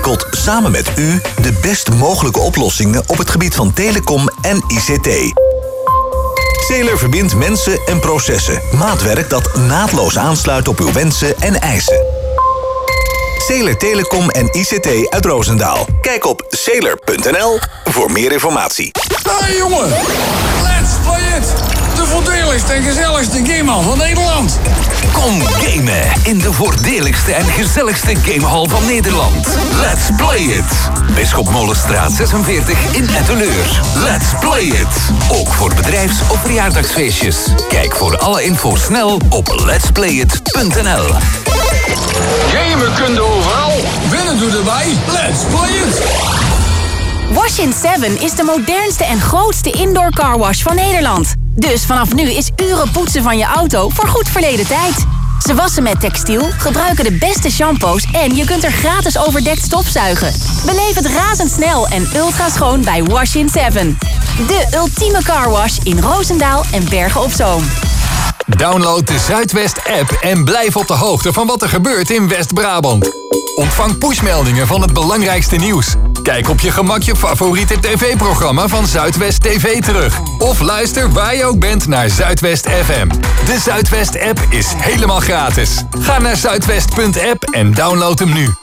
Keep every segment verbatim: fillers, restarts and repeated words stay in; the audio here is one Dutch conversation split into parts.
ontwikkelt samen met u de best mogelijke oplossingen op het gebied van telecom en I C T. Sailor verbindt mensen en processen. Maatwerk dat naadloos aansluit op uw wensen en eisen. Sailor Telecom en I C T uit Roosendaal. Kijk op sailor punt n l voor meer informatie. Hey jongen, let's play it! De voordeligste en gezelligste gamehal van Nederland. Kom gamen in de voordeligste en gezelligste gamehal van Nederland. Let's play it! Bisschop Molenstraat zesenveertig in Etteleur. Let's play it! Ook voor bedrijfs- of verjaardagsfeestjes. Kijk voor alle info snel op lets play it punt n l. Gamen kun je overal. Winnen doe erbij. Let's play it! Wash in seven is de modernste en grootste indoor carwash van Nederland. Dus vanaf nu is uren poetsen van je auto voor goed verleden tijd. Ze wassen met textiel, gebruiken de beste shampoos en je kunt er gratis overdekt stofzuigen. Beleef het razendsnel en ultra schoon bij Wash in seven. De ultieme carwash in Roosendaal en Bergen op Zoom. Download de Zuidwest-app en blijf op de hoogte van wat er gebeurt in West-Brabant. Ontvang pushmeldingen van het belangrijkste nieuws. Kijk op je gemak je favoriete tv-programma van Zuidwest T V terug. Of luister waar je ook bent naar Zuidwest F M. De Zuidwest-app is helemaal gratis. Ga naar zuidwest punt app en download hem nu.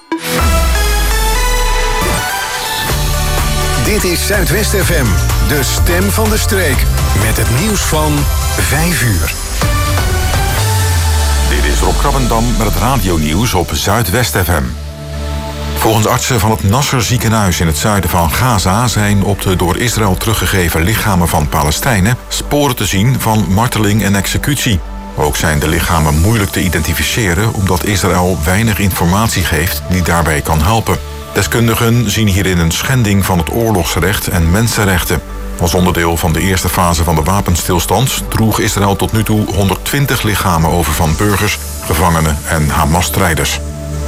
Dit is Zuidwest F M, de stem van de streek. Met het nieuws van vijf uur. Dit is Rob Krabbendam met het radionieuws op Zuidwest F M. Volgens artsen van het Nasser ziekenhuis in het zuiden van Gaza zijn op de door Israël teruggegeven lichamen van Palestijnen sporen te zien van marteling en executie. Ook zijn de lichamen moeilijk te identificeren omdat Israël weinig informatie geeft die daarbij kan helpen. Deskundigen zien hierin een schending van het oorlogsrecht en mensenrechten. Als onderdeel van de eerste fase van de wapenstilstand droeg Israël tot nu toe honderdtwintig lichamen over van burgers, gevangenen en Hamas-strijders.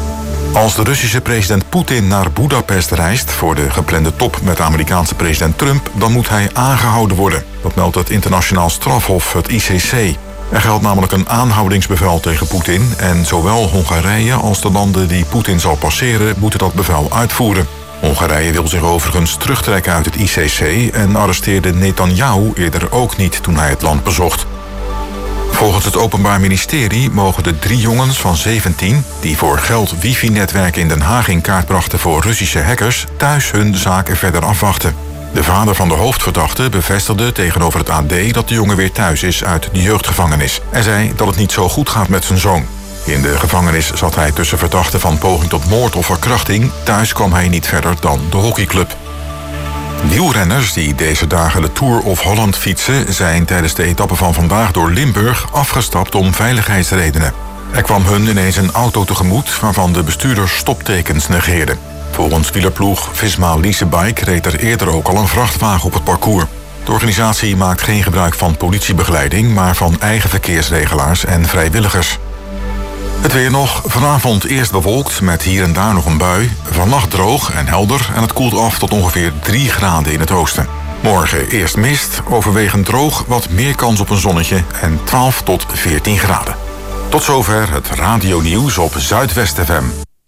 Als de Russische president Poetin naar Boedapest reist voor de geplande top met de Amerikaanse president Trump, dan moet hij aangehouden worden. Dat meldt het internationaal strafhof, het I C C. Er geldt namelijk een aanhoudingsbevel tegen Poetin en zowel Hongarije als de landen die Poetin zal passeren moeten dat bevel uitvoeren. Hongarije wil zich overigens terugtrekken uit het I C C en arresteerde Netanyahu eerder ook niet toen hij het land bezocht. Volgens het Openbaar Ministerie mogen de drie jongens van zeventien... die voor geld wifi-netwerken in Den Haag in kaart brachten voor Russische hackers, thuis hun zaken verder afwachten. De vader van de hoofdverdachte bevestigde tegenover het A D dat de jongen weer thuis is uit de jeugdgevangenis. En zei dat het niet zo goed gaat met zijn zoon. In de gevangenis zat hij tussen verdachten van poging tot moord of verkrachting. Thuis kwam hij niet verder dan de hockeyclub. Wielrenners die deze dagen de Tour of Holland fietsen zijn tijdens de etappe van vandaag door Limburg afgestapt om veiligheidsredenen. Er kwam hun ineens een auto tegemoet waarvan de bestuurder stoptekens negeerde. Volgens wielerploeg Visma Leasebike reed er eerder ook al een vrachtwagen op het parcours. De organisatie maakt geen gebruik van politiebegeleiding, maar van eigen verkeersregelaars en vrijwilligers. Het weer nog. Vanavond eerst bewolkt met hier en daar nog een bui. Vannacht droog en helder en het koelt af tot ongeveer drie graden in het oosten. Morgen eerst mist, overwegend droog, wat meer kans op een zonnetje en twaalf tot veertien graden. Tot zover het radionieuws op Zuidwest F M.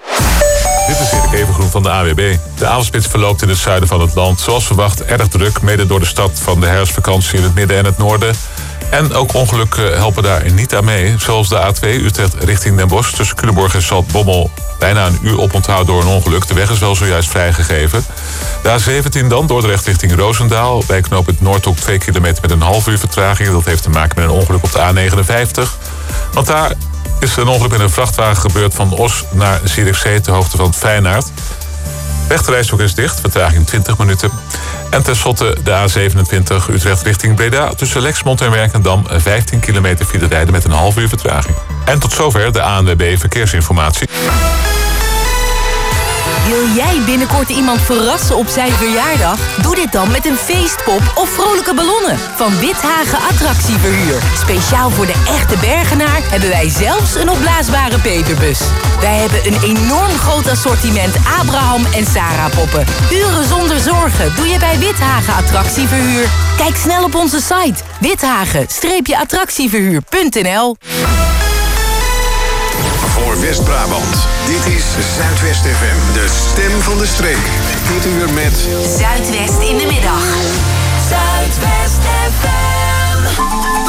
Dit is Erik Evengroen van de A W B. De avondspits verloopt in het zuiden van het land zoals verwacht erg druk, mede door de start van de herfstvakantie in het midden en het noorden. En ook ongelukken helpen daar niet aan mee. Zoals de A twee Utrecht richting Den Bosch tussen Culemborg en Zaltbommel. Bijna een uur oponthoud door een ongeluk. De weg is wel zojuist vrijgegeven. De A zeventien dan, Dordrecht richting Roosendaal. Bij knooppunt Noordhoek twee kilometer met een half uur vertraging. Dat heeft te maken met een ongeluk op de A negenenvijftig. Want daar is een ongeluk met een vrachtwagen gebeurd van Os naar Zierikzee ter hoogte van Feyenaard. Rechterrijstrook is dicht, vertraging twintig minuten. En tenslotte de A zevenentwintig Utrecht richting Breda. Tussen Lexmond en Werkendam vijftien kilometer file rijden met een half uur vertraging. En tot zover de A N W B Verkeersinformatie. Wil jij binnenkort iemand verrassen op zijn verjaardag? Doe dit dan met een feestpop of vrolijke ballonnen van Withagen Attractieverhuur. Speciaal voor de echte Bergenaar hebben wij zelfs een opblaasbare peperbus. Wij hebben een enorm groot assortiment Abraham en Sarah poppen. Uren zonder zorgen doe je bij Withagen Attractieverhuur. Kijk snel op onze site withagen attractieverhuur punt n l. voor West-Brabant. Dit is Zuidwest F M, de stem van de streek. Dit uur met Zuidwest in de middag. Zuidwest F M.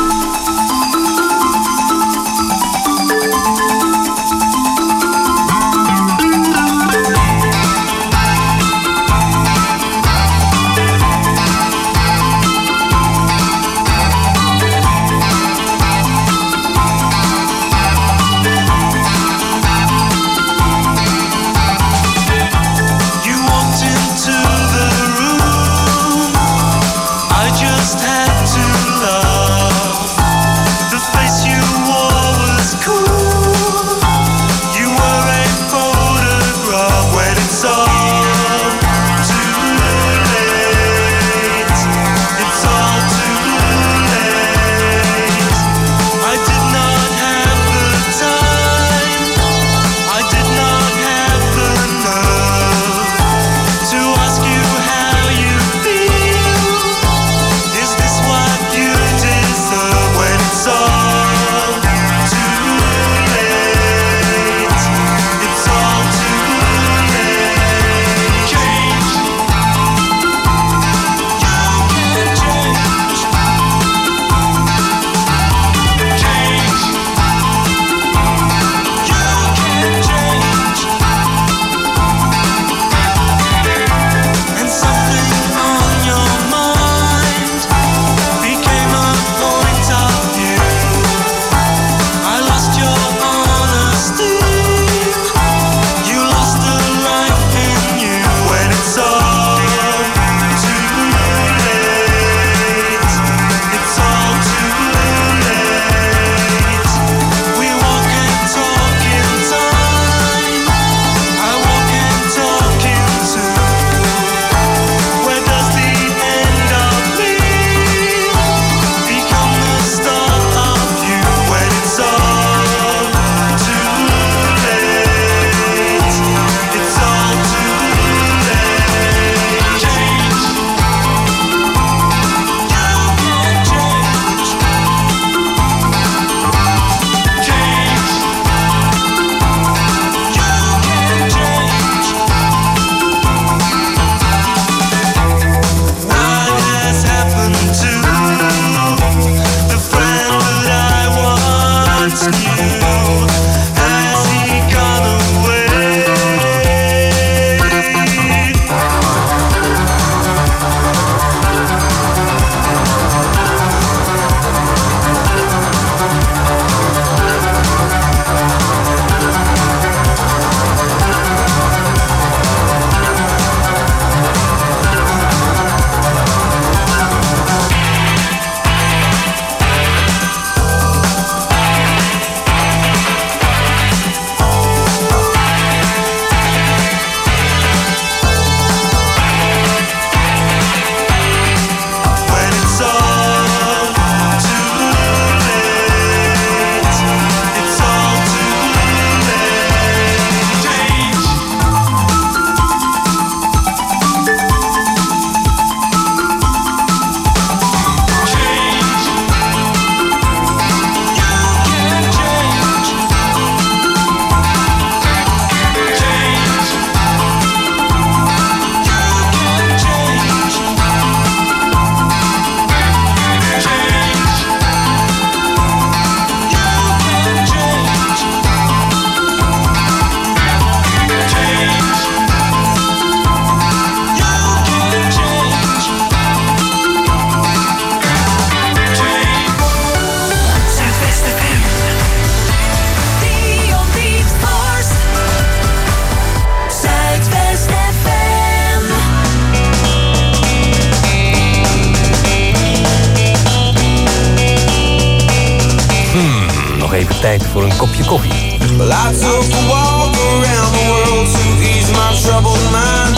even tijd voor een kopje koffie. Well, I took a walk around the world to ease my troubled mind.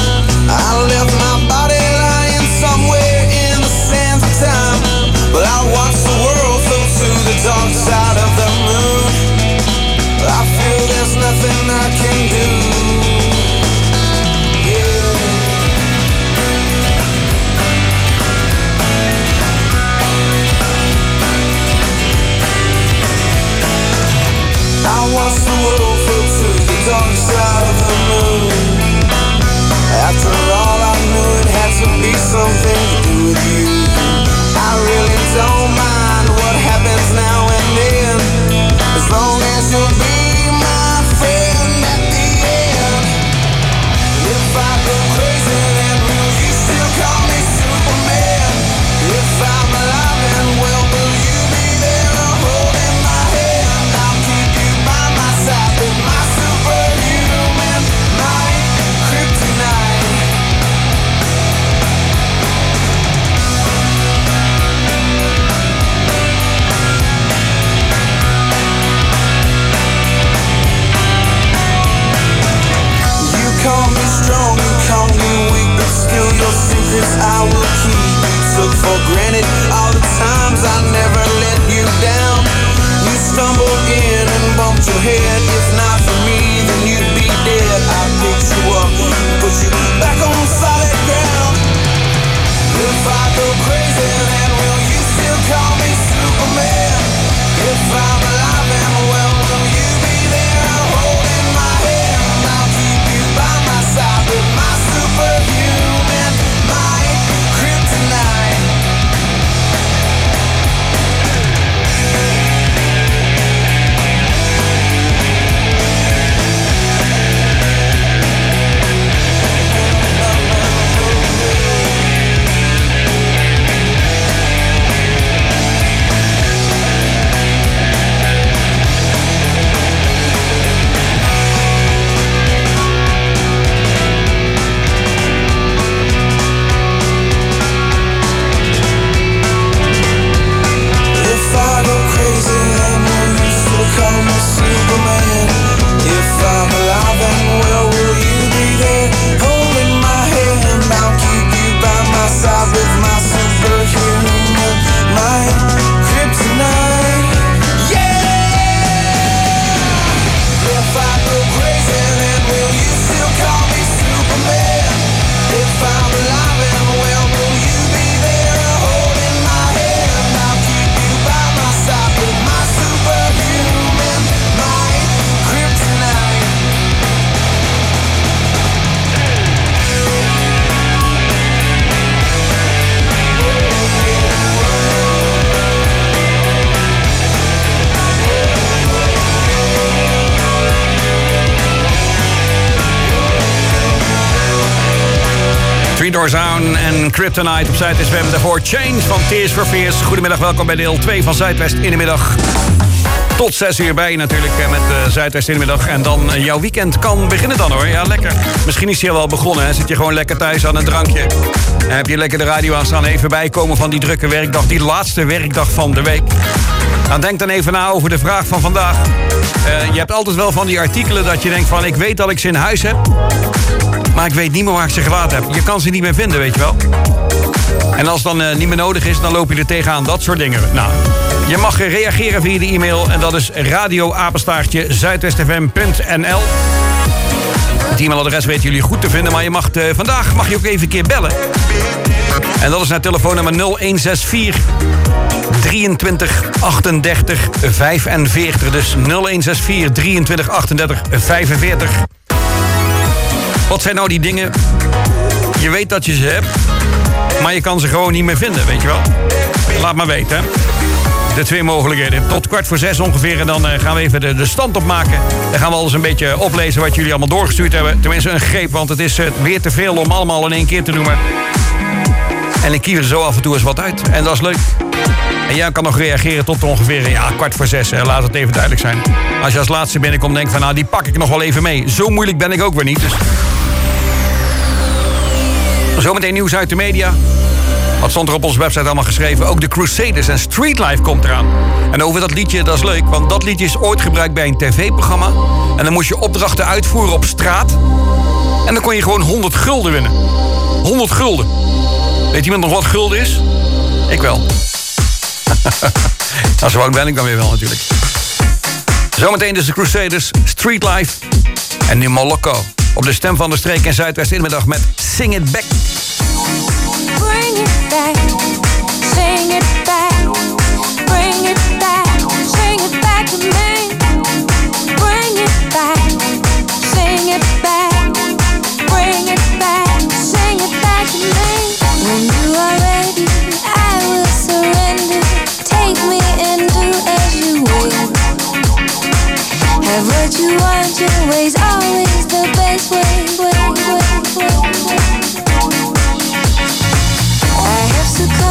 I left my body lying somewhere in the sands of time. But I watched the world flow to the dark side of the moon. I feel there's nothing I can do. I watched the world flow granted all the times I never let you down. You stumbled in and bumped your head. If not for me, then you'd be dead. I picked you up, put you back on solid ground. If I go crazy, then will you still call me Superman? If I'm alive and well, will you be there holding my hand? I'll keep you by my side with my superhuman might, kryptonite. Doorzoun en Kryptonite op Zuidwest. We hebben daarvoor Change van Tears for Fears. Goedemiddag, welkom bij deel twee van Zuidwest in de middag. Tot zes uur bij natuurlijk met uh, Zuidwest in de middag. En dan uh, jouw weekend kan beginnen dan hoor. Ja, lekker. Misschien is hij al wel begonnen. Hè? Zit je gewoon lekker thuis aan een drankje. En heb je lekker de radio aan staan. Even bijkomen van die drukke werkdag. Die laatste werkdag van de week. Dan denk dan even na over de vraag van vandaag. Uh, je hebt altijd wel van die artikelen dat je denkt van... ik weet dat ik ze in huis heb... maar ik weet niet meer waar ik ze gelaten heb. Je kan ze niet meer vinden, weet je wel. En als het dan uh, niet meer nodig is, dan loop je er tegenaan. Dat soort dingen. Nou, je mag reageren via de e-mail. En dat is radioapenstaartje zuidwestfm punt n l. Het e-mailadres weten jullie goed te vinden. Maar je mag uh, vandaag mag je ook even een keer bellen. En dat is naar telefoonnummer nul een zes vier drieëntwintig achtendertig vijfenveertig. Dus nul een zes vier drieëntwintig achtendertig vijfenveertig. Wat zijn nou die dingen? Je weet dat je ze hebt, maar je kan ze gewoon niet meer vinden, weet je wel? Laat maar weten, hè? De twee mogelijkheden. Tot kwart voor zes ongeveer. En dan uh, gaan we even de, de stand opmaken. Dan gaan we alles een beetje oplezen wat jullie allemaal doorgestuurd hebben. Tenminste een greep, want het is uh, weer te veel om allemaal in één keer te noemen. En ik kies er zo af en toe eens wat uit. En dat is leuk. En jij kan nog reageren tot ongeveer ja, kwart voor zes. Hè. Laat het even duidelijk zijn. Als je als laatste binnenkomt, denk van nou, die pak ik nog wel even mee. Zo moeilijk ben ik ook weer niet. Dus... Zometeen nieuws uit de media. Wat stond er op onze website allemaal geschreven? Ook de Crusaders en Streetlife komt eraan. En over dat liedje, dat is leuk. Want dat liedje is ooit gebruikt bij een tv-programma. En dan moest je opdrachten uitvoeren op straat. En dan kon je gewoon honderd gulden winnen. honderd gulden. Weet iemand nog wat gulden is? Ik wel. Nou, zo oud ben ik dan weer wel natuurlijk. Zometeen dus de Crusaders, Streetlife en nu Moloko. Op de stem van de streek in Zuidwest in de middag met Sing It Back. Bring it back, sing it back, bring it back, sing it back to me. Bring it back, sing it back, bring it back, sing it back to me. When you are ready, I will surrender. Take me and do as you will. Have what you want, your way's always the best way, way, way, way, way. I have succumbed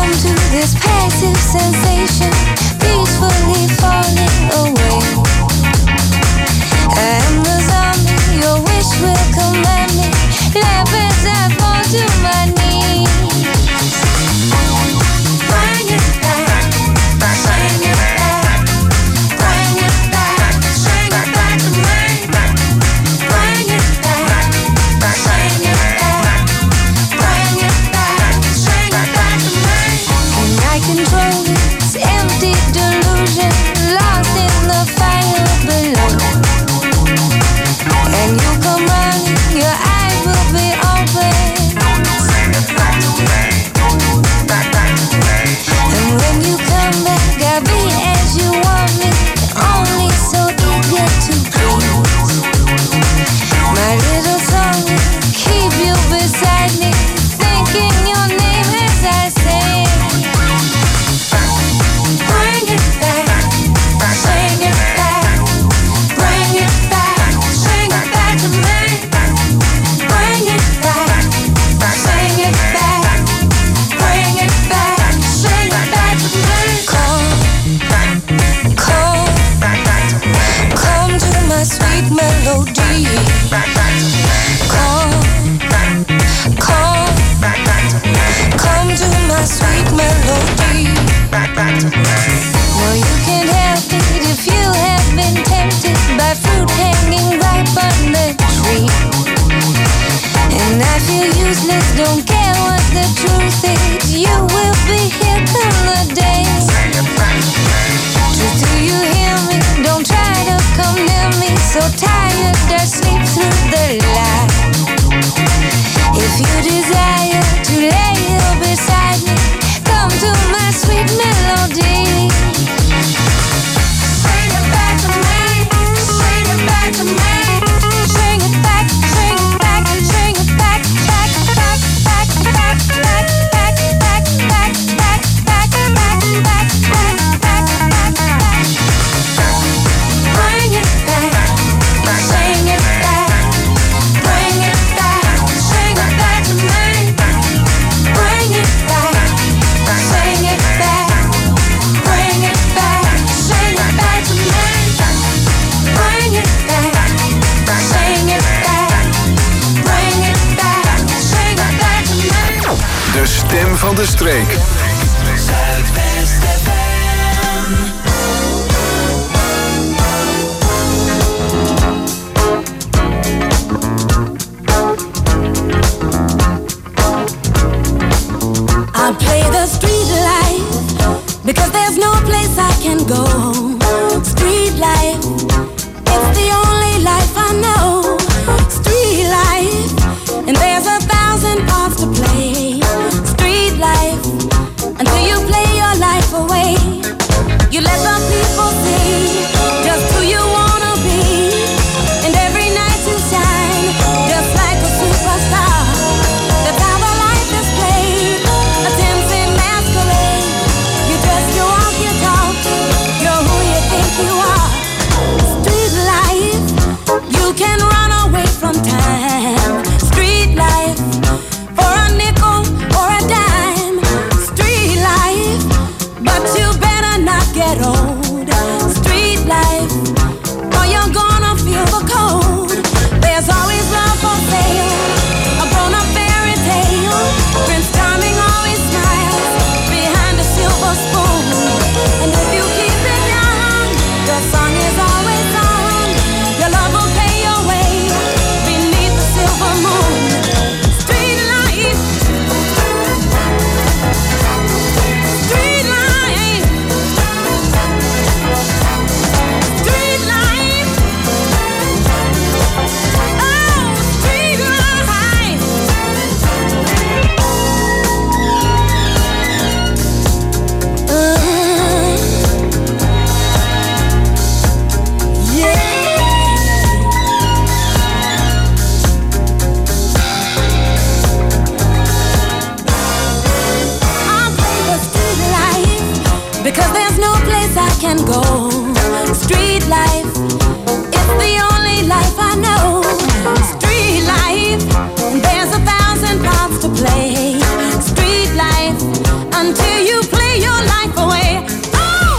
useless, don't care what the truth is. You will be here till the day. Truth, do you hear me? Don't try to come near me. So tired, I sleep through the light. If you desire to lay here beside me, come to my sweet melody. Bring it back to me, bring it back to me. Bring it back, bring it back, bring it back, back, back, back, back, back, back, back, back, back, back, back, back, back, back, back, back. Bring it back, bring it back, bring it back, bring it back to me. Bring it back, bring it back, bring it back, bring it back to me. Bring it back, bring it back, bring it back, bring it back to me. De stem van de streek. Zuidwest F M. I play the street life because there's no place I can go. Street life, it's the only life I know. Street life, and there's a thousand parts to play. Street life, until you play your life away. You let the people see just who you wanna be, and every night you shine just like a superstar. That's how the life is played, a tempting masquerade. You dress, you walk, you talk, you're who you think you are. Street life, you can run away from time. Street life, for a nickel or a dime. Street life, but you better not get old. Street life, or you're gonna feel the cold. There's always love for sale, a grown-up fairy tale. Prince Charming always smiles behind a silver spoon. And if you keep it young, your song is always on. Your love will pay your way beneath the silver moon. Street life, street life, street life. Oh, street life. Uh, yeah. I'll play the street life because there's no place I can go. Street life, it's the only life I know. Street life, there's a thousand parts to play. Street life, until you play your life away. Oh!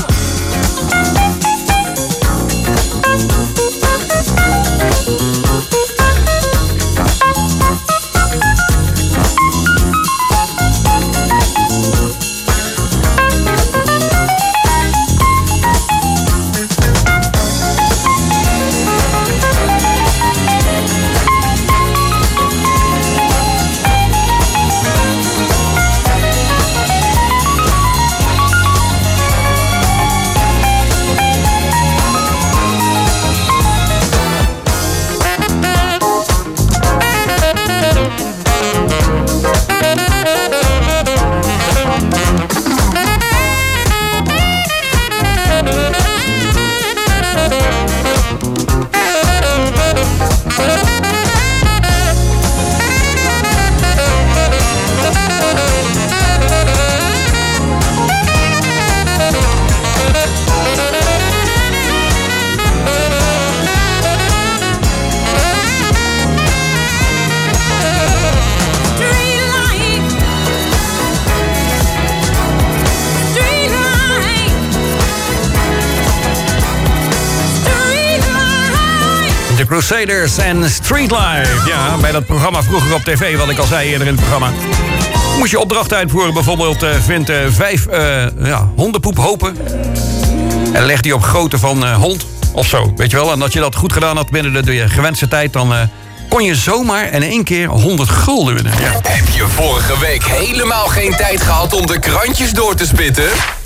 Crusaders en Street Life. Ja, bij dat programma vroeger op tv, wat ik al zei eerder in het programma. Moest je opdrachten uitvoeren, bijvoorbeeld uh, vind uh, vijf uh, ja, hondenpoephopen. En leg die op grootte van uh, hond of zo, weet je wel. En als je dat goed gedaan had binnen de, de gewenste tijd, dan uh, kon je zomaar in één keer honderd gulden winnen. Ja. Heb je vorige week helemaal geen tijd gehad om de krantjes door te spitten?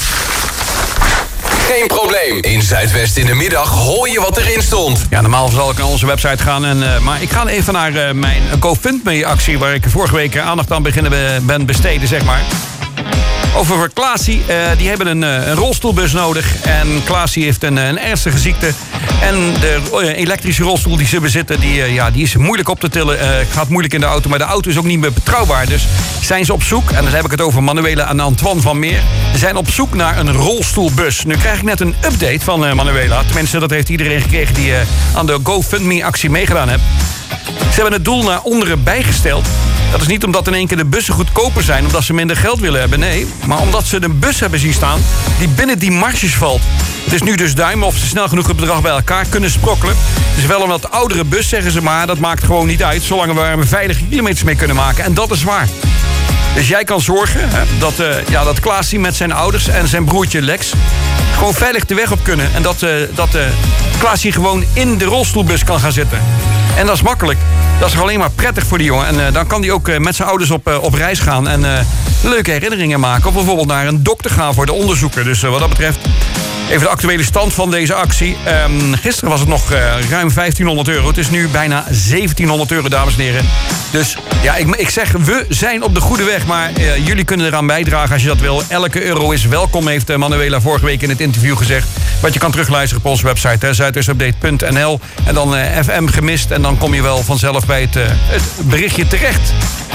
Geen probleem. In Zuidwest in de middag hoor je wat erin stond. Ja, normaal zal ik naar onze website gaan. En, uh, maar ik ga even naar uh, mijn GoFundMe-actie... waar ik vorige week aandacht aan beginnen be- ben besteden, zeg maar. Over Klaasie. Uh, die hebben een, uh, een rolstoelbus nodig. En Klaasie heeft een, een ernstige ziekte. En de uh, elektrische rolstoel die ze bezitten... die, uh, ja, die is moeilijk op te tillen. Uh, gaat moeilijk in de auto. Maar de auto is ook niet meer betrouwbaar. Dus zijn ze op zoek... en dan heb ik het over Manuela en Antoine van Meer... ze zijn op zoek naar een rolstoelbus. Nu krijg ik net een update van uh, Manuela. Tenminste, dat heeft iedereen gekregen... die uh, aan de GoFundMe-actie meegedaan heeft. Ze hebben het doel naar onderen bijgesteld. Dat is niet omdat in één keer de bussen goedkoper zijn... omdat ze minder geld willen hebben, nee. Maar omdat ze een bus hebben zien staan... die binnen die marges valt. Het is nu dus duimen of ze snel genoeg het bedrag bij elkaar kunnen sprokkelen. Het is wel een wat oudere bus, zeggen ze, maar dat maakt gewoon niet uit... zolang we er veilige kilometers mee kunnen maken. En dat is waar. Dus jij kan zorgen hè, dat, uh, ja, dat Klaasie met zijn ouders en zijn broertje Lex... gewoon veilig de weg op kunnen. En dat, uh, dat uh, Klaasie gewoon in de rolstoelbus kan gaan zitten. En dat is makkelijk. Dat is alleen maar prettig voor die jongen. En uh, dan kan hij ook uh, met zijn ouders op, uh, op reis gaan... en uh, leuke herinneringen maken. Of bijvoorbeeld naar een dokter gaan voor de onderzoeker. Dus uh, wat dat betreft... even de actuele stand van deze actie. Um, gisteren was het nog uh, ruim vijftienhonderd euro. Het is nu bijna zeventienhonderd euro, dames en heren. Dus ja, ik, ik zeg, we zijn op de goede weg. Maar uh, jullie kunnen eraan bijdragen als je dat wil. Elke euro is welkom, heeft uh, Manuela vorige week in het interview gezegd. Wat je kan terugluisteren op onze website, zuidwestupdate punt n l. En dan uh, F M gemist. En dan kom je wel vanzelf bij het, uh, het berichtje terecht.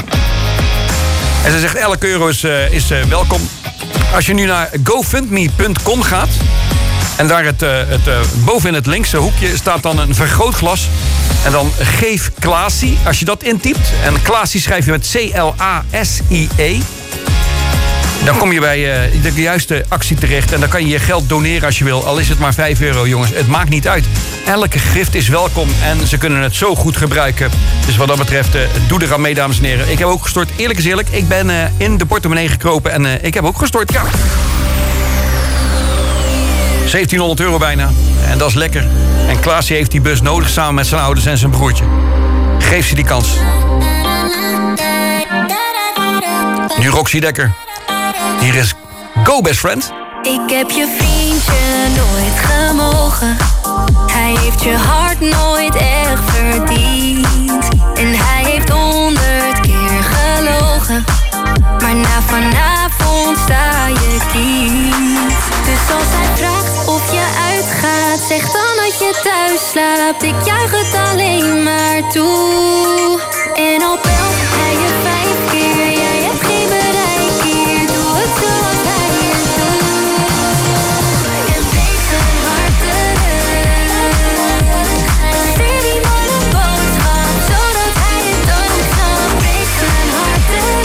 En ze zegt, elke euro is, uh, is uh, welkom. Als je nu naar gofundme punt com gaat... en daar het, uh, het, uh, boven in het linkse hoekje staat dan een vergrootglas... en dan geef Klaasie, als je dat intypt... en Klaasie schrijf je met C L A S I E... dan kom je bij uh, de juiste actie terecht... en dan kan je je geld doneren als je wil. Al is het maar vijf euro, jongens. Het maakt niet uit. Elke gift is welkom en ze kunnen het zo goed gebruiken. Dus wat dat betreft, uh, doe er aan mee, dames en heren. Ik heb ook gestort. Eerlijk is eerlijk, ik ben uh, in de portemonnee gekropen... en uh, ik heb ook gestort, ja. zeventienhonderd euro bijna. En dat is lekker. En Klaasie heeft die bus nodig samen met zijn ouders en zijn broertje. Geef ze die kans. Nu Roxy Dekker. Hier is Go Best Friend. Ik heb je vriendje nooit gemogen. Hij heeft je hart nooit echt verdiend. En hij heeft honderd keer gelogen. Maar na vanavond sta je kiet. Dus als hij vraagt of je uitgaat, zeg dan dat je thuis slaapt. Ik juich het alleen maar toe. En al belt hij je vijf keer, jij hebt geen bereik hier. Doe het zoals hij het doet. En breek zijn hart terug. Stuur die man een boodschap, zodat hij het ook snapt. Breek zijn hart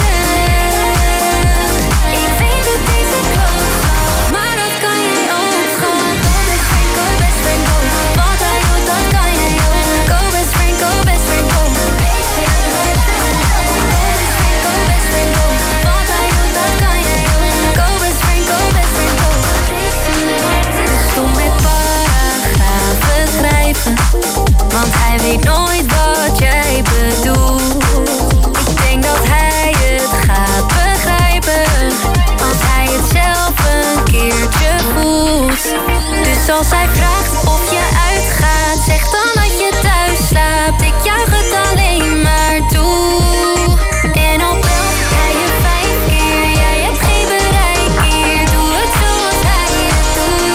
terug. Ik weet het is een klootzak, maar dat kan jij ook, schat. Go best friend, go best friend, go. Wat hij doet, dat kan jij ook. Go best friend, go best friend, go. Breek zijn hart terug. Go best friend, go best friend, go. Wat hij doet, dat kan jij ook. Go best friend, go best friend, go. Breek zijn hart terug. Stop met paragrafen schrijven, want hij weet nooit wat jij bedoelt. Ik denk dat hij het gaat begrijpen, als hij het zelf een keertje voelt. Dus als hij vraagt of je uitgaat, zeg dan dat je thuis slaapt. Ik juich het alleen maar toe. En al belt hij je vijf keer, jij hebt geen bereik hier. Doe het zoals hij het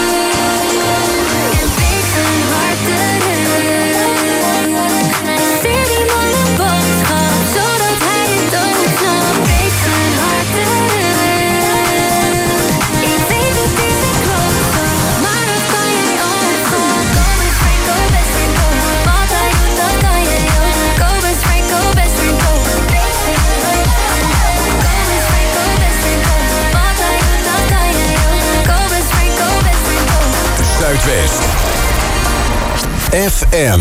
doet. En breek zijn hart terug. Stuur die man een boodschap, zodat hij het ook snapt. Breek zijn hart terug. Ik weet het is een klootzak, maar dat kan jij ook, schat. Go best friend, go best friend, go. Wat hij doet, dat kan jij ook. Go best friend, go best friend, go. Breek zijn hart terug. Go best friend, go best friend, go. Wat hij doet, dat kan jij ook. Go best friend, go best friend, go. Zuidwest. F M.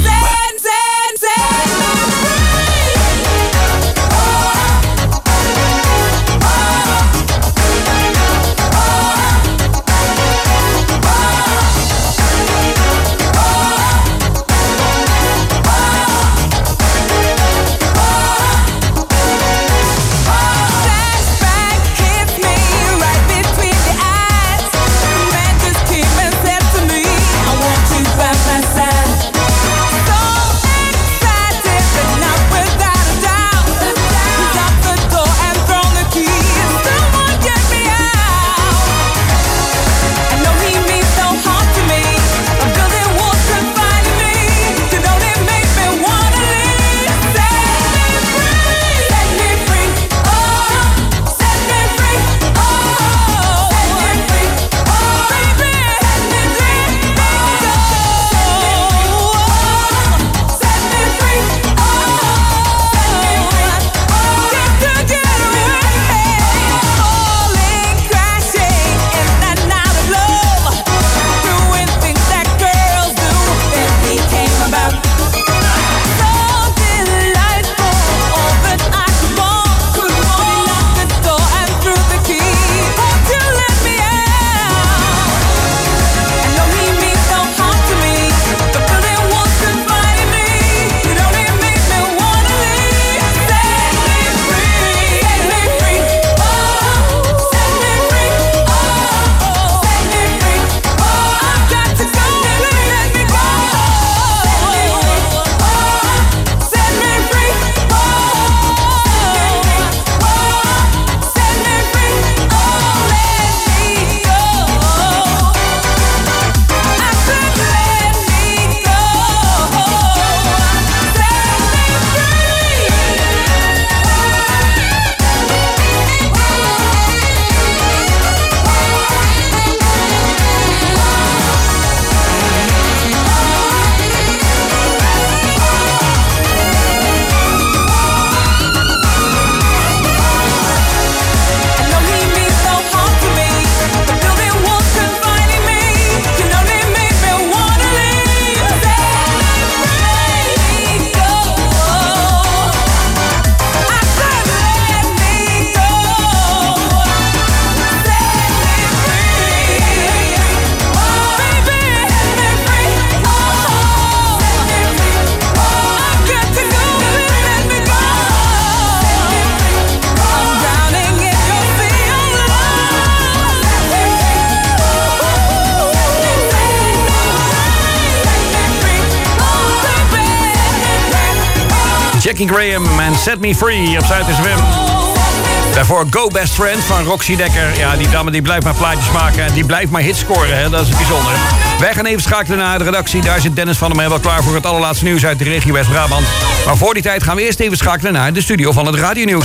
Jackie Graham en Set Me Free op Zuid-West F M. Daarvoor Go Best Friend van Roxy Dekker. Ja, die dame die blijft maar plaatjes maken en die blijft maar hits scoren. Hè? Dat is bijzonder. Wij gaan even schakelen naar de redactie. Daar zit Dennis van der Meel wel klaar voor het allerlaatste nieuws uit de regio West-Brabant. Maar voor die tijd gaan we eerst even schakelen naar de studio van het radionieuws.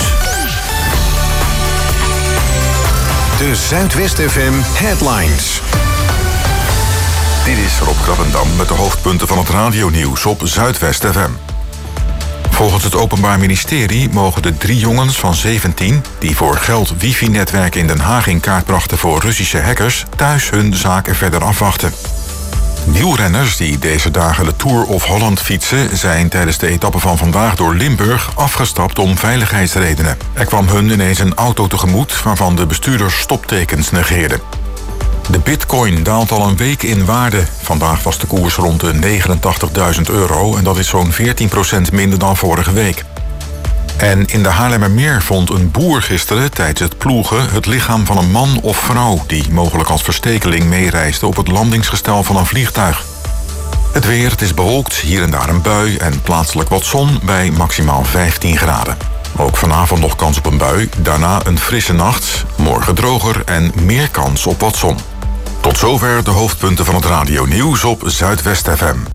De Zuidwest F M Headlines. Dit is Rob Krabbendam met de hoofdpunten van het radionieuws op Zuidwest F M. Volgens het Openbaar Ministerie mogen de drie jongens van zeventien... die voor geld wifi-netwerken in Den Haag in kaart brachten voor Russische hackers... thuis hun zaken verder afwachten. Wielrenners die deze dagen de Tour of Holland fietsen... zijn tijdens de etappe van vandaag door Limburg afgestapt om veiligheidsredenen. Er kwam hun ineens een auto tegemoet waarvan de bestuurder stoptekens negeerde. De bitcoin daalt al een week in waarde. Vandaag was de koers rond de negenentachtigduizend euro... en dat is zo'n veertien procent minder dan vorige week. En in de Haarlemmermeer vond een boer gisteren tijdens het ploegen... het lichaam van een man of vrouw... die mogelijk als verstekeling meereisde op het landingsgestel van een vliegtuig. Het weer, het is bewolkt, hier en daar een bui... en plaatselijk wat zon bij maximaal vijftien graden. Ook vanavond nog kans op een bui, daarna een frisse nacht... morgen droger en meer kans op wat zon. Tot zover de hoofdpunten van het radionieuws op Zuidwest F M.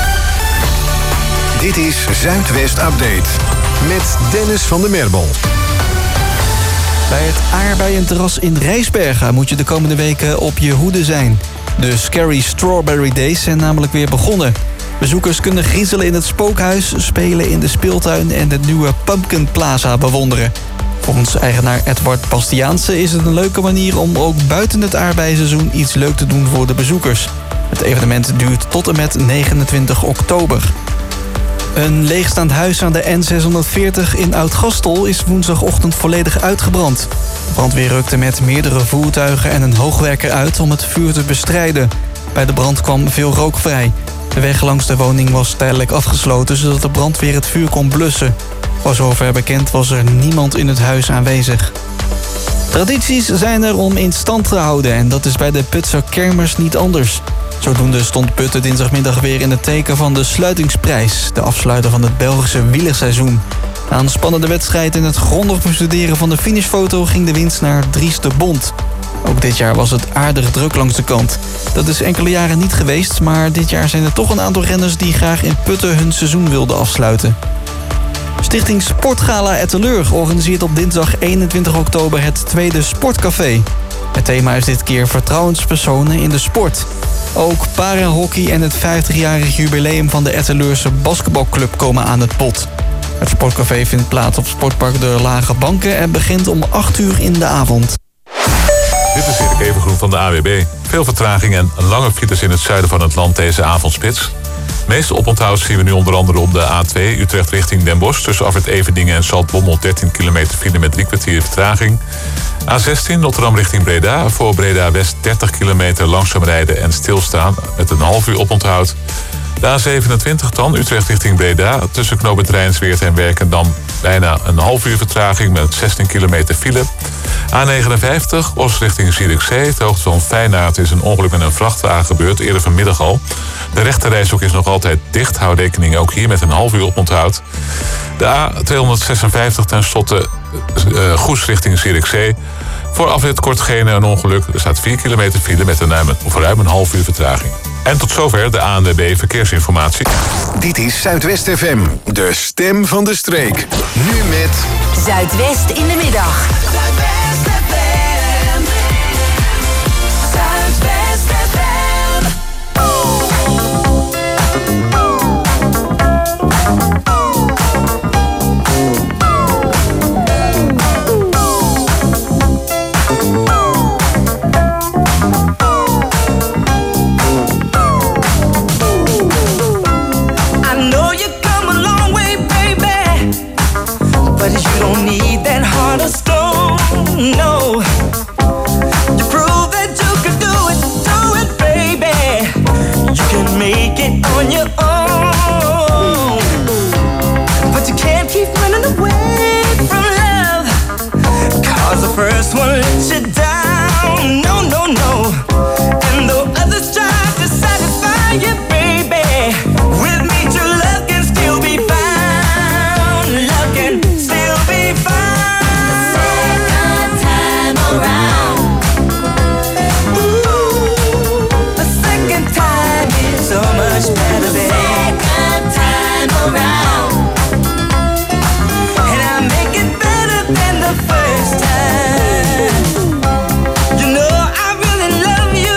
Dit is Zuidwest Update met Dennis van der Merbel. Bij het aardbeienterras in Rijsbergen moet je de komende weken op je hoede zijn. De Scary Strawberry Days zijn namelijk weer begonnen. Bezoekers kunnen griezelen in het spookhuis, spelen in de speeltuin... en de nieuwe Pumpkin Plaza bewonderen. Volgens eigenaar Edward Bastiaanse is het een leuke manier... om ook buiten het aardbeienseizoen iets leuk te doen voor de bezoekers. Het evenement duurt tot en met negenentwintig oktober. Een leegstaand huis aan de N zeshonderdveertig in Oud-Gastel is woensdagochtend volledig uitgebrand. De brandweer rukte met meerdere voertuigen en een hoogwerker uit om het vuur te bestrijden. Bij de brand kwam veel rook vrij. De weg langs de woning was tijdelijk afgesloten, zodat de brandweer het vuur kon blussen. Voor zover bekend was er niemand in het huis aanwezig. Tradities zijn er om in stand te houden en dat is bij de Putser Kermers niet anders. Zodoende stond Putten dinsdagmiddag weer in het teken van de sluitingsprijs... de afsluiter van het Belgische wielerseizoen. Na een spannende wedstrijd en het grondig bestuderen van de finishfoto... ging de winst naar Dries de Bond. Ook dit jaar was het aardig druk langs de kant. Dat is enkele jaren niet geweest, maar dit jaar zijn er toch een aantal renners... die graag in Putten hun seizoen wilden afsluiten. Stichting Sportgala Etteleur organiseert op dinsdag eenentwintig oktober het tweede Sportcafé. Het thema is dit keer vertrouwenspersonen in de sport. Ook parahockey en het vijftigjarig jubileum van de Etteleurse basketbalclub komen aan het bod. Het Sportcafé vindt plaats op Sportpark De Lage Banken en begint om acht uur in de avond. Dit is Erik Evengroen van de A W B. Veel vertraging en lange files in het zuiden van het land deze avondspits. De meeste oponthoud zien we nu onder andere op de A twee Utrecht richting Den Bosch... tussen Afrit Everdingen en Zaltbommel dertien kilometer file met drie kwartier vertraging. A zestien Rotterdam richting Breda. Voor Breda West dertig kilometer langzaam rijden en stilstaan met een half uur oponthoud. De A zevenentwintig dan Utrecht richting Breda. Tussen knooppunt Rijnsweert en Werkendam bijna een half uur vertraging met zestien kilometer file. A negenenvijftig Os richting Zierikzee. Ter hoogte van Feyenaard is een ongeluk met een vrachtwagen gebeurd, eerder vanmiddag al. De rechterrijstrook is nog altijd dicht. Hou rekening ook hier met een half uur oponthoud. De A tweehonderdzesenvijftig ten slotte uh, Goes richting Zierikzee. Voor afrit Kortgene een ongeluk. Er staat vier kilometer file met een ruim, of ruim een half uur vertraging. En tot zover de A N W B Verkeersinformatie. Dit is Zuidwest F M, de stem van de streek. Nu met... Zuidwest in de middag. Zuidwest F M. Zuidwest F M. But you don't need that heart of stone. first time. You know I really love you,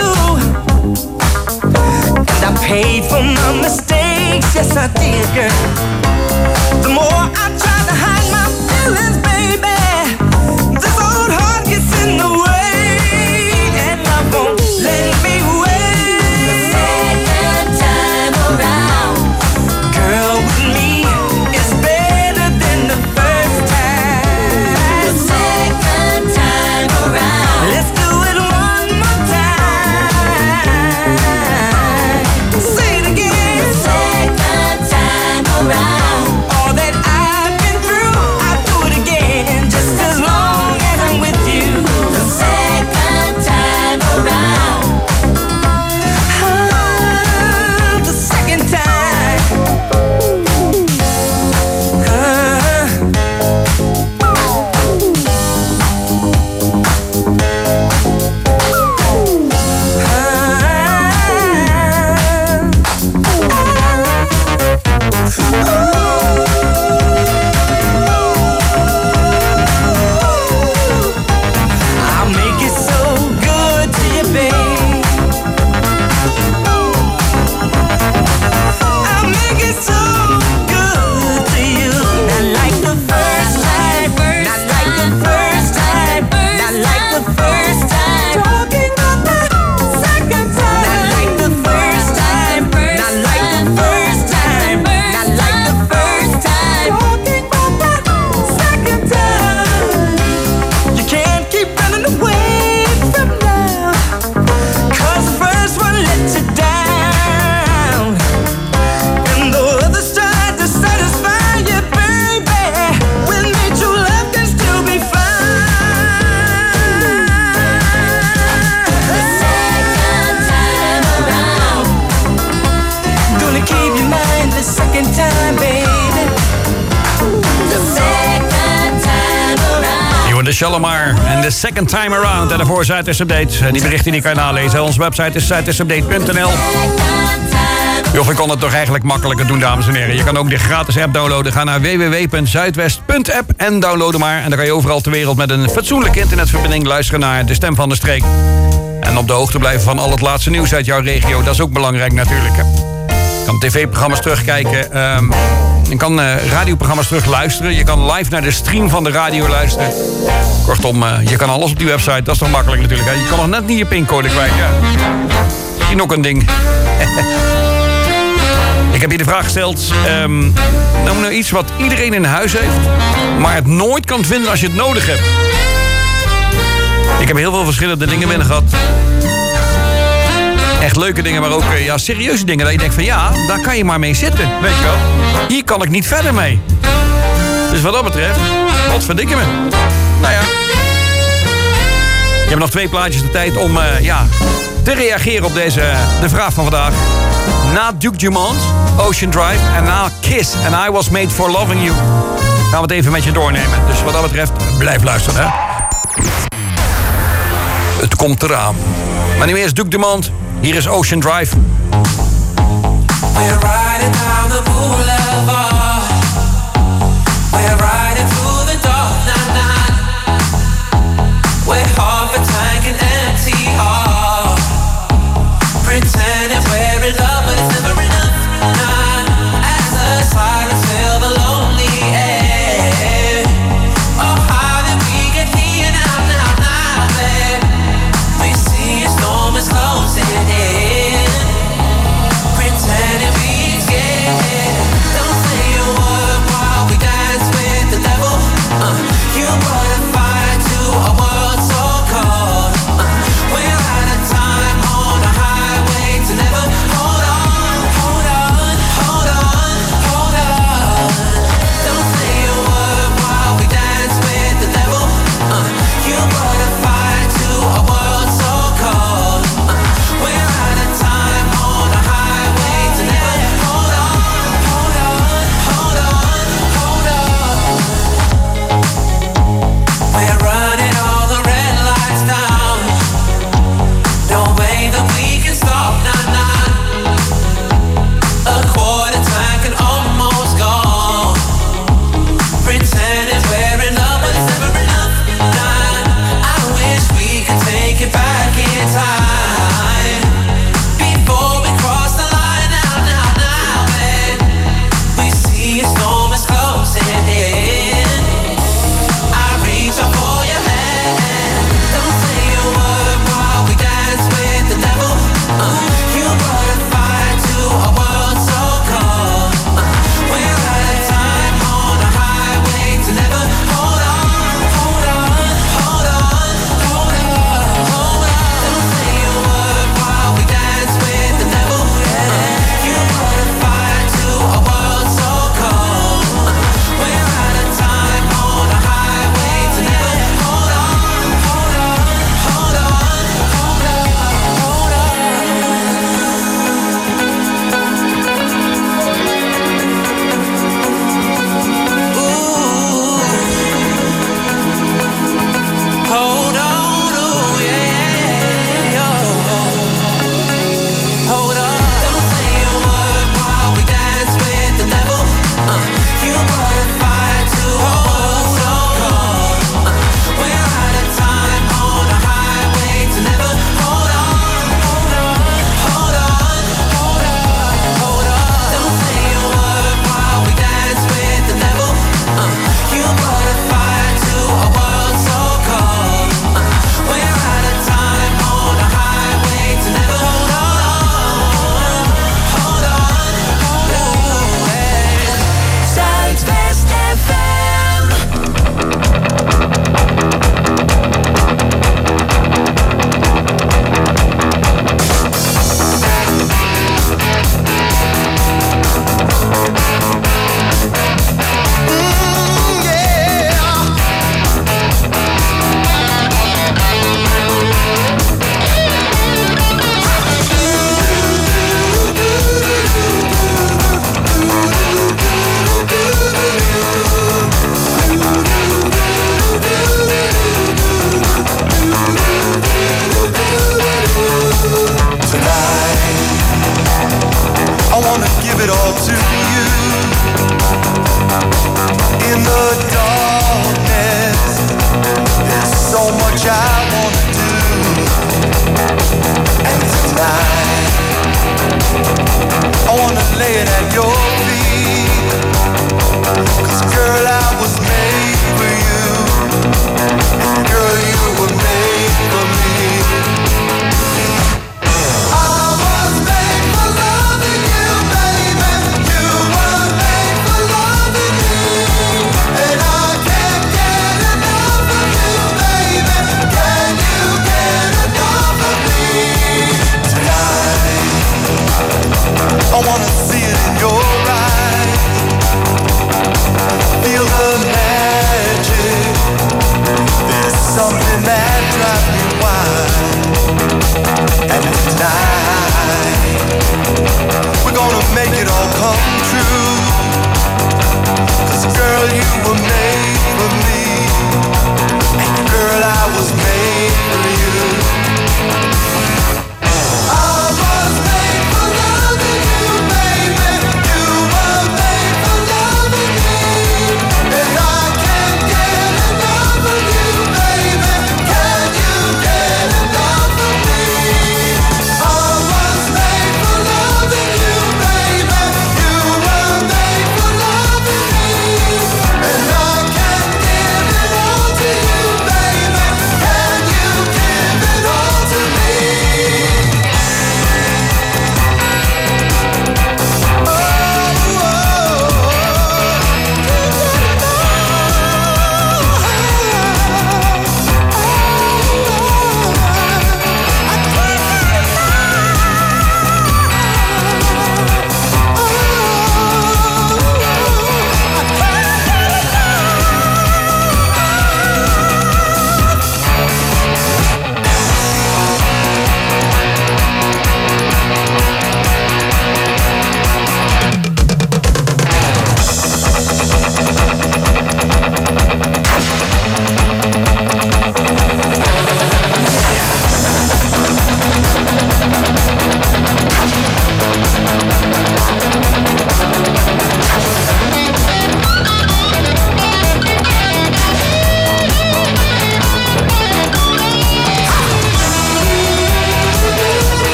and I paid for my mistakes, yes I did, girl. The more I try to hide my feelings, baby, this old heart gets in the way, and I won't let me wait. The second time around, girl, with me is better than the first time. The second time around, let's do it one more time. Say it again. The second time around, all that I've been through, I'll do it again, just as long as I'm with you. The second time around, ah, the second time. Ah. I'll make it so good to you, babe. I'll make it so good to you. Not like the first time, not like the first time, not like the first time. Talking about the second time. Not like the first time, not like the first time, not like the first time. Talking about the second time. You can't keep running away from now, 'cause the first one let you down, and the others tried to satisfy you, baby. With me, true love can still be found. The second time around, gonna keep your mind the second time, baby. The second time around. Je hoort de Shalimar en de Second Time Around. En daarvoor Zuidwest Update. En die berichten die kan je nalezen. Onze website is zuidwest update punt n l. Of ik kon het toch eigenlijk makkelijker doen, dames en heren. Je kan ook de gratis app downloaden. Ga naar w w w punt zuidwest punt app en download hem maar. En dan kan je overal ter wereld met een fatsoenlijke internetverbinding luisteren naar de stem van de streek. En op de hoogte blijven van al het laatste nieuws uit jouw regio. Dat is ook belangrijk natuurlijk. Hè. Je kan tv-programma's terugkijken. Um, je kan uh, radioprogramma's terug luisteren. Je kan live naar de stream van de radio luisteren. Kortom, uh, je kan alles op die website. Dat is toch makkelijk natuurlijk. Hè. Je kan nog net niet je pincode kwijt. Ja. Misschien ook een ding. Ik heb je de vraag gesteld. Um, noem nou iets wat iedereen in huis heeft, maar het nooit kan vinden als je het nodig hebt. Ik heb heel veel verschillende dingen binnen gehad. Echt leuke dingen, maar ook ja, serieuze dingen. Dat je denkt van ja, daar kan je maar mee zitten. Weet je wel? Hier kan ik niet verder mee. Dus wat dat betreft, wat verdikke me. Nou ja. Je hebt nog twee plaatjes de tijd om uh, ja, te reageren op deze, de vraag van vandaag. Na Duke Dumont, Ocean Drive en na Kiss and I Was Made For Loving You. Gaan we het even met je doornemen. Dus wat dat betreft, blijf luisteren. Hè? Het komt eraan. Maar nu eerst Duke Dumont. Hier is Ocean Drive. We're riding down the boulevard. We're riding through the dark night, night. We're half a tank and empty heart. Pretending we're in love, but it's never enough. Nah. As the sirens fill the lonely air. Oh, how did we get here now, now, now, babe? We see a storm is closing in. Pretending we scared. Don't say you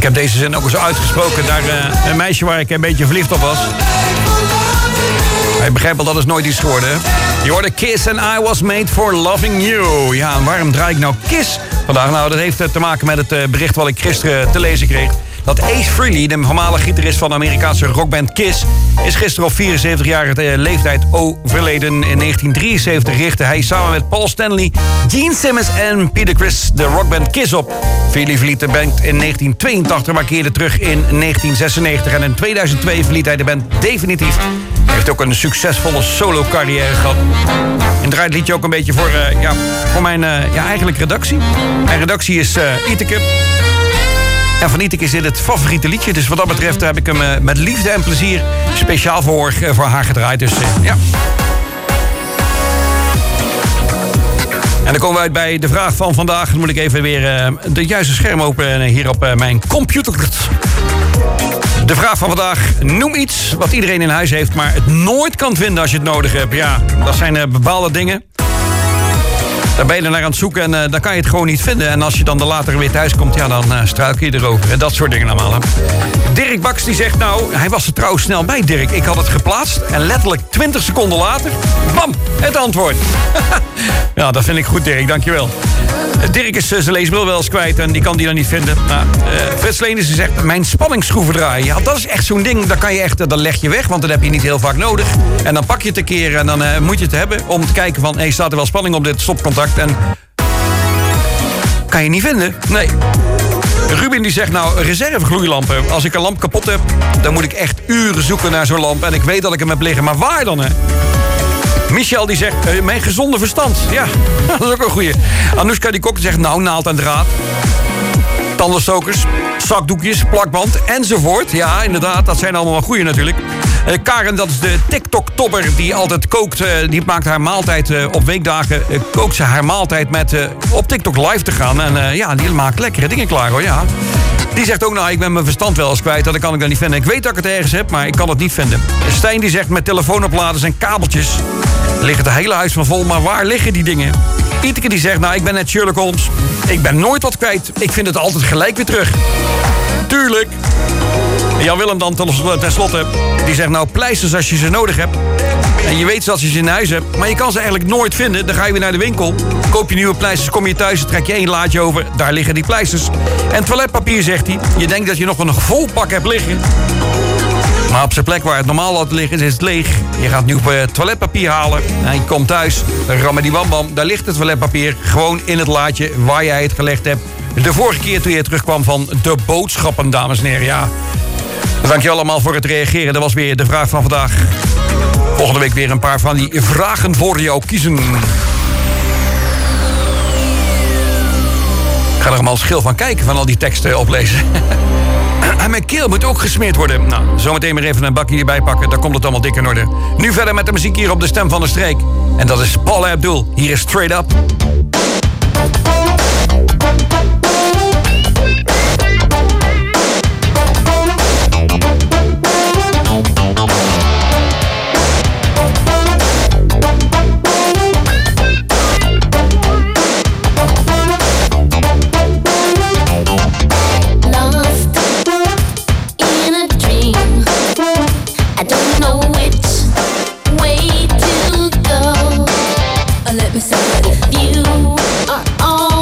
heb deze zin ook eens uitgesproken naar uh, een meisje waar ik een beetje verliefd op was. Maar je begrijpt wel, dat is nooit iets geworden. Je hoorde Kiss and I was made for loving you. Ja, en waarom draai ik nou Kiss vandaag? Nou, dat heeft te maken met het uh, bericht wat ik gisteren te lezen kreeg. Dat Ace Frehley, de voormalige gitarist van de Amerikaanse rockband Kiss, is gisteren op vierenzeventigjarige leeftijd overleden. In negentien drieënzeventig richtte hij samen met Paul Stanley, Gene Simmons en Peter Criss de rockband Kiss op. Frehley verliet de band in negentien tweeëntachtig, maar keerde terug in negentien zesennegentig. En in tweeduizend twee verliet hij de band definitief. Hij heeft ook een succesvolle solo-carrière gehad. En draait het liedje ook een beetje voor, uh, ja, voor mijn uh, ja, eigenlijk redactie. Mijn redactie is uh, Iteke. En van Iteke is dit het favoriete liedje. Dus wat dat betreft heb ik hem uh, met liefde en plezier speciaal voor, uh, voor haar gedraaid. Dus uh, ja. En dan komen we uit bij de vraag van vandaag. Dan moet ik even weer uh, de juiste scherm openen hier op uh, mijn computer. De vraag van vandaag. Noem iets wat iedereen in huis heeft, maar het nooit kan vinden als je het nodig hebt. Ja, dat zijn uh, bepaalde dingen. Daar ben je er naar aan het zoeken en uh, dan kan je het gewoon niet vinden. En als je dan er later weer thuis komt, ja, dan uh, struikel je erover. En dat soort dingen allemaal. Hè. Dirk Baks die zegt, nou, hij was er trouwens snel bij, Dirk. Ik had het geplaatst en letterlijk twintig seconden later, bam, het antwoord. Ja, dat vind ik goed, Dirk, dankjewel. Dirk is uh, zijn leesbril wel eens kwijt en die kan die dan niet vinden. Nou, uh, Fred Sleenis zegt, mijn spanningsschroevendraaier. Ja, dat is echt zo'n ding, dat kan je echt, uh, dat leg je weg, want dat heb je niet heel vaak nodig. En dan pak je het een keer en dan uh, moet je het hebben om te kijken van, hé, hey, staat er wel spanning op dit stopcontact? En kan je niet vinden? Nee. Ruben die zegt, nou, reservegloeilampen. Als ik een lamp kapot heb, dan moet ik echt uren zoeken naar zo'n lamp. En ik weet dat ik hem heb liggen, maar waar dan, hè? Michel die zegt, uh, mijn gezonde verstand. Ja, dat is ook een goeie. Anoushka die kok zegt, nou, naald en draad. Tandenstokers, zakdoekjes, plakband enzovoort. Ja, inderdaad, dat zijn allemaal wel goeie natuurlijk. Uh, Karen, dat is de TikTok-topper die altijd kookt. Uh, die maakt haar maaltijd uh, op weekdagen. Uh, kookt ze haar maaltijd met uh, op TikTok live te gaan. En uh, ja, die maakt lekkere dingen klaar hoor, ja. Die zegt ook, nou, ik ben mijn verstand wel eens kwijt. Dat kan ik dan niet vinden. Ik weet dat ik het ergens heb, maar ik kan het niet vinden. Stijn die zegt, met telefoonopladers en kabeltjes ligt het hele huis van vol. Maar waar liggen die dingen? Iteke die zegt, nou, ik ben net Sherlock Holmes. Ik ben nooit wat kwijt. Ik vind het altijd gelijk weer terug. Tuurlijk. Jan Willem dan tenslotte, die zegt, nou, pleisters als je ze nodig hebt. En je weet ze als je ze in huis hebt, maar je kan ze eigenlijk nooit vinden. Dan ga je weer naar de winkel, koop je nieuwe pleisters, kom je thuis, trek je één laadje over. Daar liggen die pleisters. En toiletpapier, zegt hij. Je denkt dat je nog een vol pak hebt liggen. Maar op zijn plek waar het normaal had liggen, is het leeg. Je gaat nieuw toiletpapier halen. En je komt thuis, rammen die bam, daar ligt het toiletpapier gewoon in het laadje waar jij het gelegd hebt. De vorige keer toen je terugkwam van de boodschappen, dames en heren. Ja, dank je allemaal voor het reageren. Dat was weer de vraag van vandaag. Volgende week weer een paar van die vragen voor jou kiezen. Ik ga er allemaal schil van kijken, van al die teksten oplezen. En mijn keel moet ook gesmeerd worden. Nou, zometeen maar even een bakje erbij pakken. Dan komt het allemaal dik in orde. Nu verder met de muziek hier op de Stem van de Streek. En dat is Paula Abdul. Hier is Straight Up. Let me say, if you are all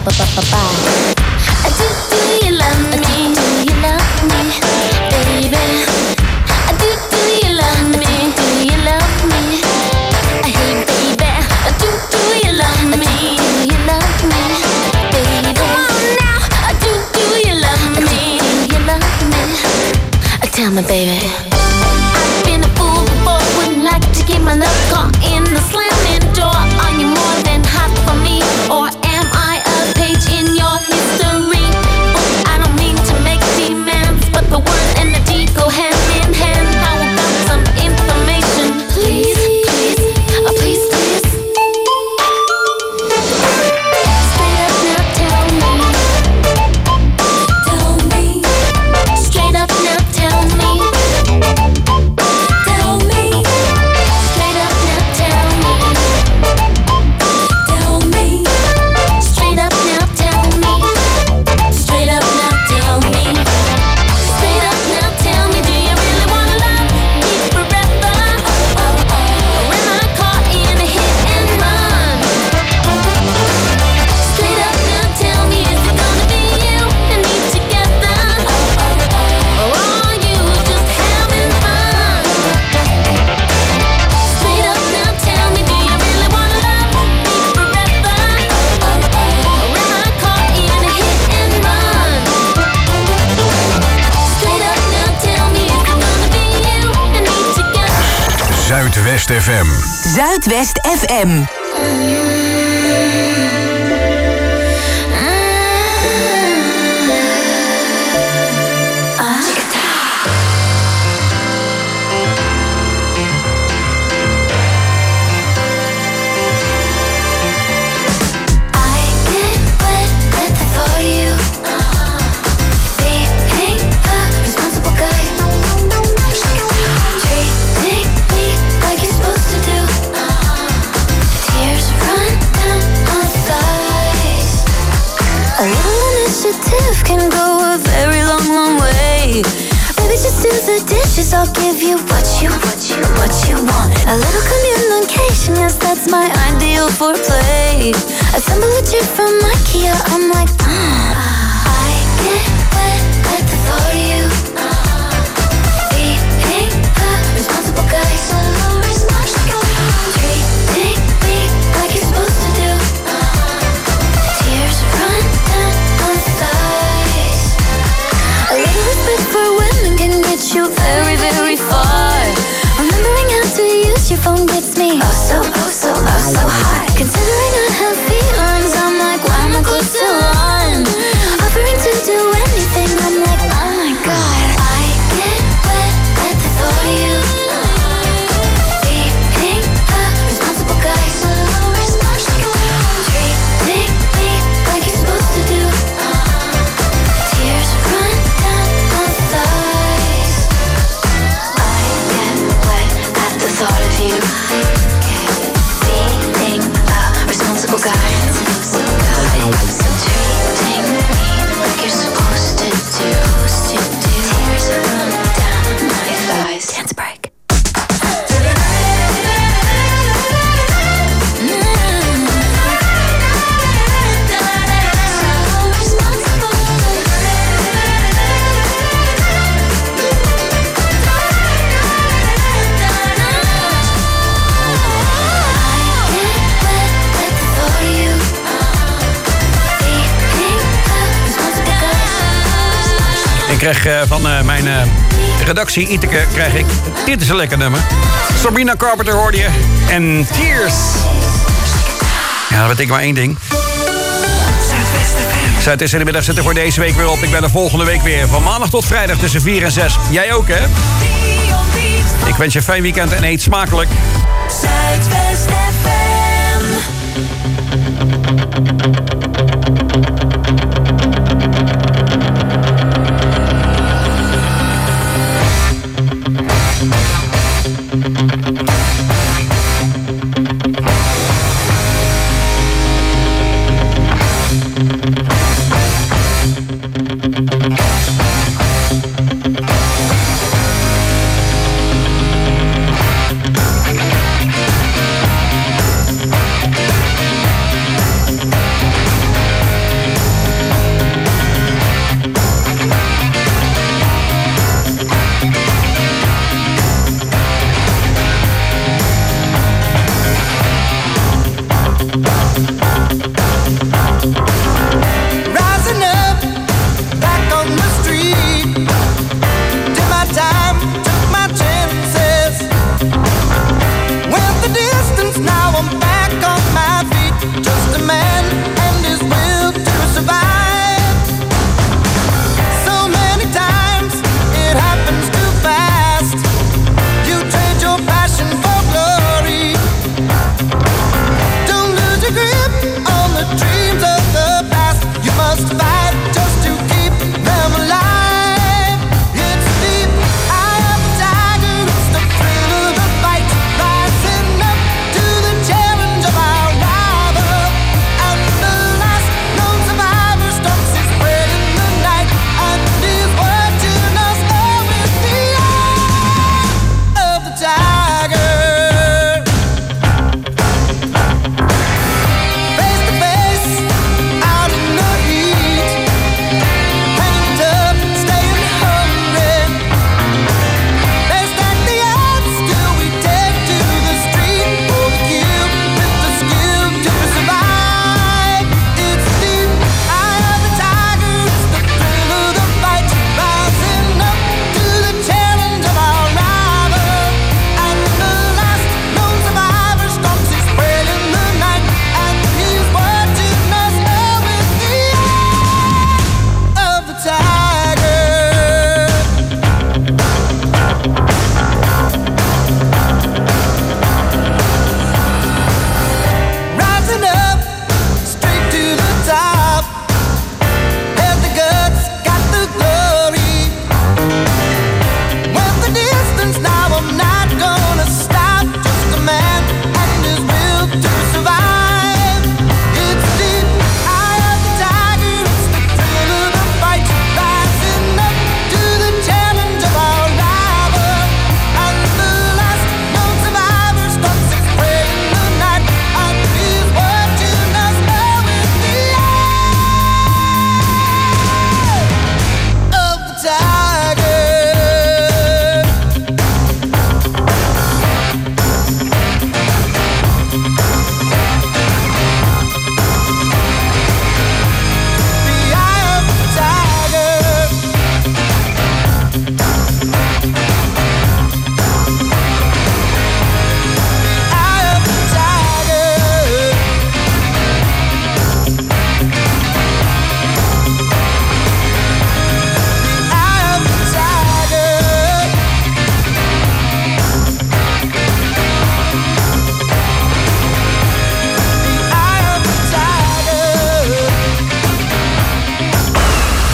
Do, do you love me? Do you love me, baby? Do, do you love me? Do you love me? Hey, baby. Do, do you love me? Do you love me, baby? Come on now. Do, do you love me? Do you love me? Tell me, baby. I've been a fool before. Wouldn't like to keep my love caught in the slamming door. Are you more than hot for me, or am I a page in your history? Oh, I don't mean to make demands, but the word and the deed go hand in hand. How about some information, please, please, oh, please, please. Straight up now, tell me, tell me. Straight up now, tell me, tell me. Straight up now, tell me, tell me. Straight up now, tell me. Straight up now, tell me. Straight up now, tell me. Do you really wanna love me forever? Or am I caught in a hit and run? Straight up now, tell me. Is it gonna be you and me together? Or are you just having fun? Straight up now, tell me. Do you really wanna love me forever? Or am I caught in a hit and run? Straight up now, tell me. Is it gonna be you and me together? Zuidwest F M. Zuidwest F M. A little initiative can go a very long, long way. Baby, just do the dishes. I'll give you what you, what you, what you want. A little communication, yes, that's my ideal foreplay. Assemble a chair from IKEA. I'm like, mm. I get wet at the thought of you. Being a responsible guy, so responsible. Treating me like you're supposed to do. Tears run down my thighs. A little respect for women can get you very, very far. Remembering how to use your phone gets me oh so, oh so, oh so hot. Considering I have feelings, I'm like, why am I close to on? Offering to do anything, I'm like, oh my god. I get wet at the thought of you. Being a responsible guy, so responsible. Treating me like you're supposed to do. Tears run down my thighs. I get wet at the thought of you. Being a responsible guy. Treating me like you're supposed to do. Tears run down my thighs. Dance break. Ik krijg uh, van uh, mijn uh, redactie, Iteke, krijg ik... Dit is een lekker nummer. Sabrina Carpenter hoorde je. En Tears. Ja, dat betekent maar één ding. Zuidwest in de middag zit er voor deze week weer op. Ik ben er volgende week weer. Van maandag tot vrijdag tussen vier en zes. Jij ook, hè? Ik wens je een fijn weekend en eet smakelijk. Zuidwest F M.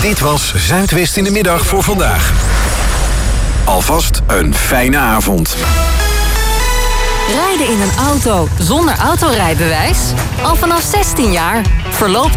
Dit was Zuidwest in de middag voor vandaag. Alvast een fijne avond. Rijden in een auto zonder autorijbewijs? Al vanaf zestien jaar. Verloopt